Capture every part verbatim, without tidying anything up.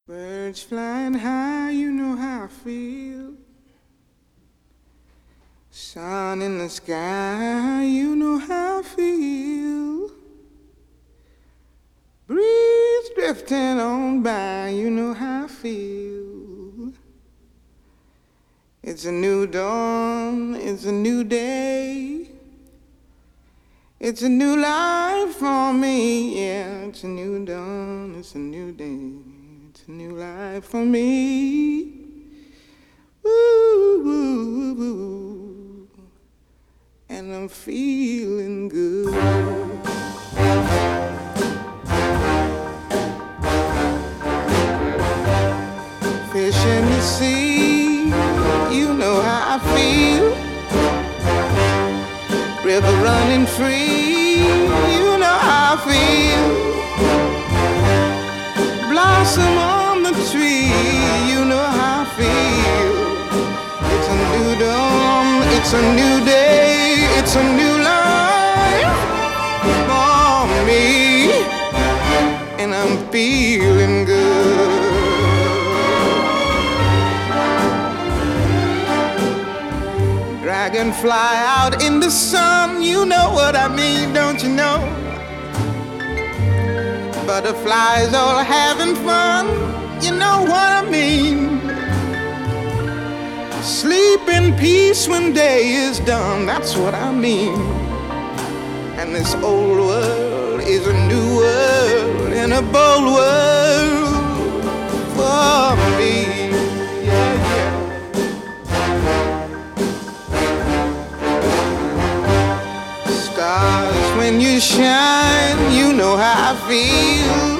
Birds flying high, you know how I feel. Sun in the sky, you know how I feel. Breeze drifting on by, you know how I feel. It's a new dawn, it's a new day. It's a new life for me, yeah. It's a new dawn, it's a new day. It's a new life for me. Woo, woo, woo, woo. And I'm feeling good. Fish in the sea, you know how I feel. River running free, you know how I feel. Blossom on the tree, you know how I feel. It's a new dawn, it's a new day, it's a new life for me, and I'm feeling good. Dragonfly out in the sun, you know what I mean, don't you know? Butterflies all having fun, you know what I mean. Sleep in peace when day is done, that's what I mean. And this old world is a new world and a bold world for me. Yeah, yeah. Stars, when you shine, you know how I feel.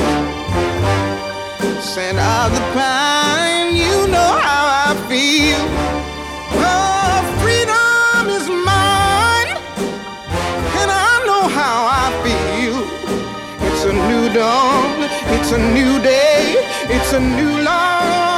Scent of the pine, you know how I feel. Oh, freedom is mine, and I know how I feel. It's a new dawn, it's a new day, it's a new life.